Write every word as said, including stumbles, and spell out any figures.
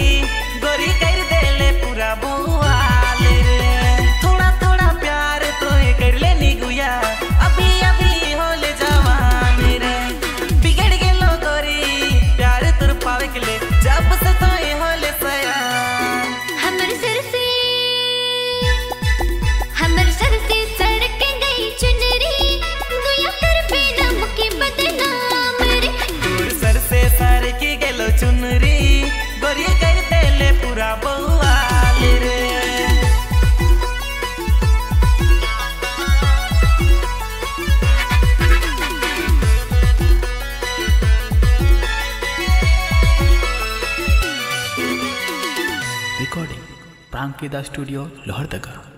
गोरी कर देले पूरा बुआल रे। थोड़ा थोड़ा प्यार तो कर ले निगुया, अभी अभी होले जवान रे। बिगड़ गेलो गोरी प्यार तुर पावे के ले, जब से तो होले सयान। हमर सर से हमर सर से सड़क गई चुनरी, गुया कर बेना मुके बदनाम रे। दूर सर से सर की गेलो चुनरी, गोरी कर देले पूरा बुआल रे। रिकॉर्डिंग प्रांकिदा स्टूडियो लोहरदगा।